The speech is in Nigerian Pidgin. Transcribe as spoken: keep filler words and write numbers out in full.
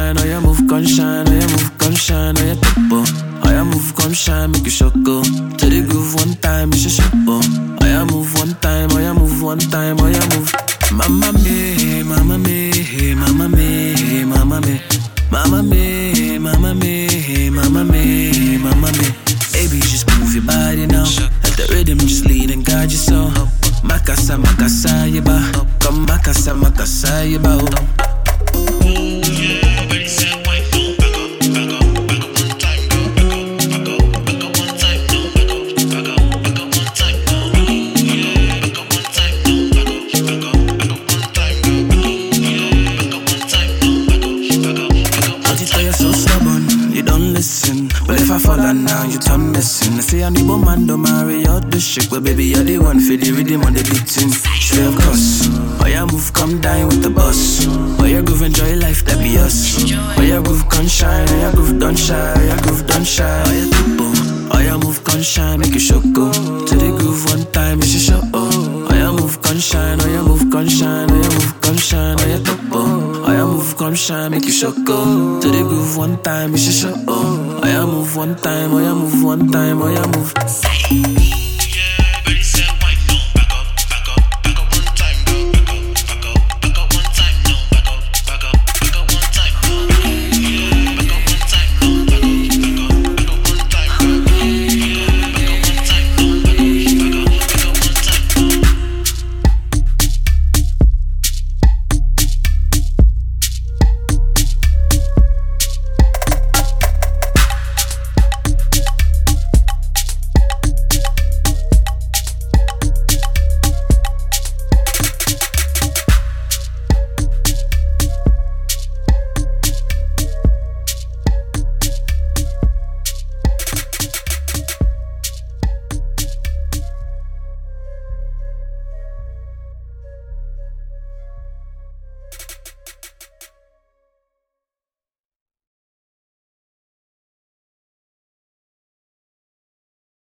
shine, oh yeah, move, come shine, oh yeah, move, come shine, oh yeah, topo. Oh yeah, move, come shine, make you shock go. To the groove one time, it's a shoppo. Oh yeah, move one time, oh yeah, move one time, oh yeah, move. Mama me, mama me, mama me, mama me, mama me, mama me, mama me, mama me. Baby, just move your body now. Let the rhythm just lead and guide your soul. Makasa, makasa, yeba. Come makasa, makasa, yeba. But if I fall on now, you turn missing. I say I'm the woman, don't marry all the shit. But baby, you're the one for the rhythm on the beating. Say of course. Oh yeah, move, come down with the boss. Oh yeah, groove, enjoy life, that be us. Oh yeah, groove, come shine. Oh yeah, groove, don't shy. Oh yeah, groove, don't shy. Oh yeah, people. Oh yeah, move, come shine, make you show go. To the groove one time, it's your show. Oh yeah, move, come shine. Oh yeah, move, come shine. Oh yeah, move, come shine. Oh yeah, topo. Oh yeah, move, come shine, make you show go. To the groove one time, it's your show. Oh yeah, move one time, oh yeah, move one time, oh yeah, move.